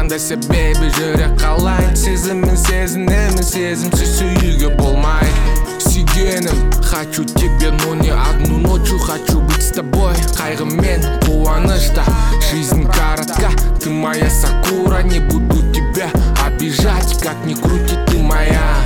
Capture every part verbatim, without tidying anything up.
кандай себеби жүрек каалайт сезимин сезинемин сезимсиз сүйүүгө болмай сүйгеним хочу тебя но не одну ночью хочу быть с тобой кайгы мен кубанычта жизнь коротка ты моя сакура не буду тебя обижать как ни крути ты моя.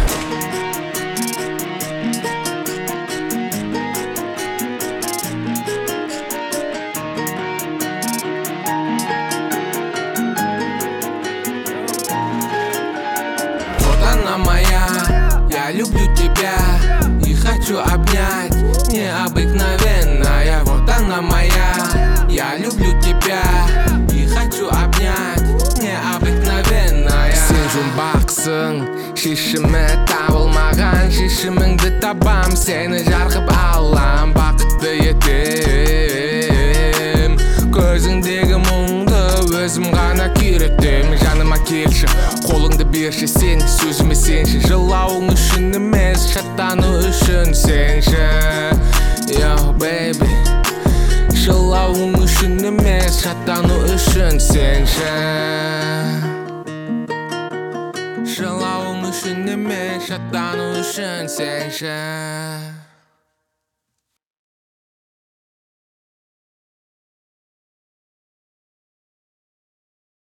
Она моя, я люблю тебя и хочу обнять, необыкновенная. Вот она моя, я люблю тебя и хочу обнять, необыкновенная. Сен жұмбақсың, шешімі табылмаған шешіміңді табам, сені жарқып алам, бақытты етем. Көзіңдегі мұңды өзім ғана күйретем. Жаныма келші, қолыңды берші сен, сөзіме сенші. Жылауың үшін емес, шаттану үшін сенші. Yo baby, жылауың үшін емес, шаттану үшін сенші. Жылауың үшін емес, шаттану үшін сенші.